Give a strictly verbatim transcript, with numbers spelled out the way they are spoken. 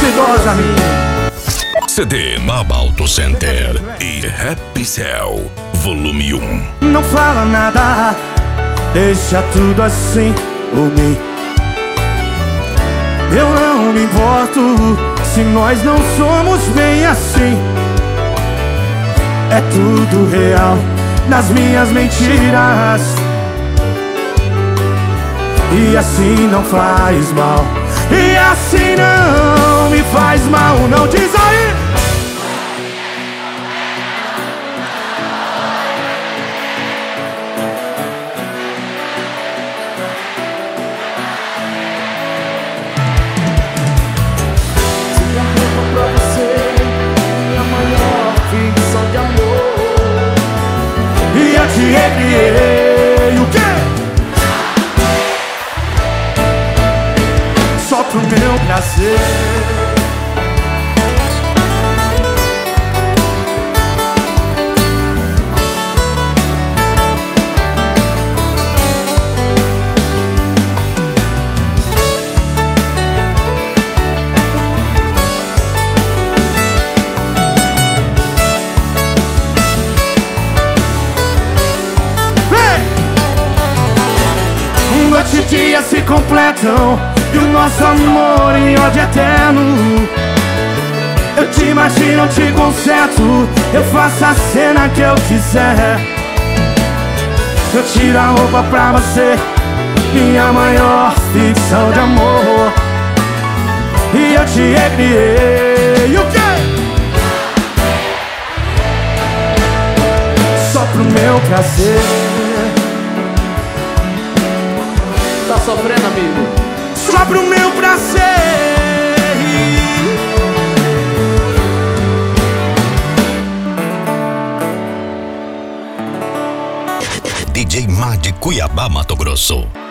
idosa minha. C D Naba Auto Center e Happy Cell, volume um. Não fala nada, deixa tudo assim por mim. Eu não me importo se nós não somos bem assim. É tudo real nas minhas mentiras, e assim não faz mal, e assim não me faz mal. Não diz aí. Te recriei o quê? Só pro meu prazer. Noite e dia se completam, e o nosso amor em ódio eterno. Eu te imagino, te conserto, eu faço a cena que eu quiser. Eu tiro a roupa pra você, minha maior ficção de amor. E eu te recriei o quê? Só pro meu prazer. Tá sofrendo, amigo? Só pro meu prazer. D J Mad Cuiabá, Mato Grosso.